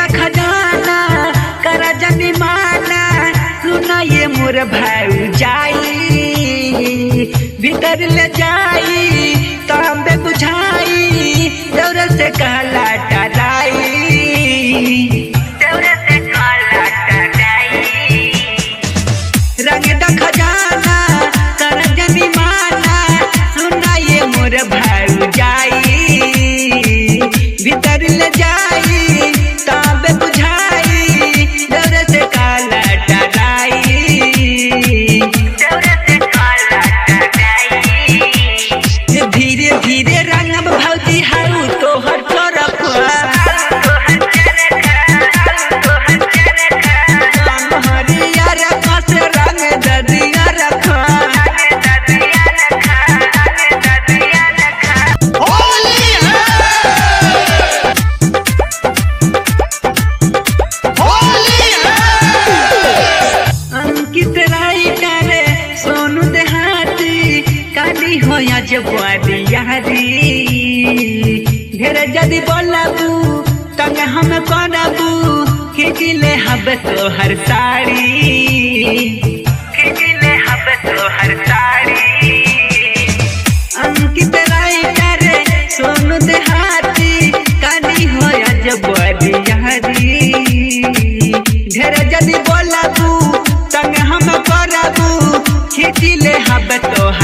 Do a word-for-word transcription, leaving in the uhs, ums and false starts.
दा खजाना करा जनी माना सुना ये मोर भाई जाई भीतर ले जाई तांबे बुझाई दौर से काला टराई दौर से काला टराई रंग दा खजाना करा जनी माना सुना ये मोर भाई जाई भीतर ले जाई तांबे बुझाई दौर से काला टराई दौर से काला टराई धीरे धीरे रंगब भौजी हाउ तोहर तरफ हरियर कस रंग ददिया रखा अंकित राइटर सोनू देहाती काली होया जबुआरी यारी ढेर जदी बोलाबू तंग हम करबू खिचले हब तोहर साड़ी खिचले हब तोहर साड़ी अंकित राइटर सोनू देहाती काली होया जबुआरी यारी ढेर जदी बोलाबू तंग हम करबू खिचले हब तोहर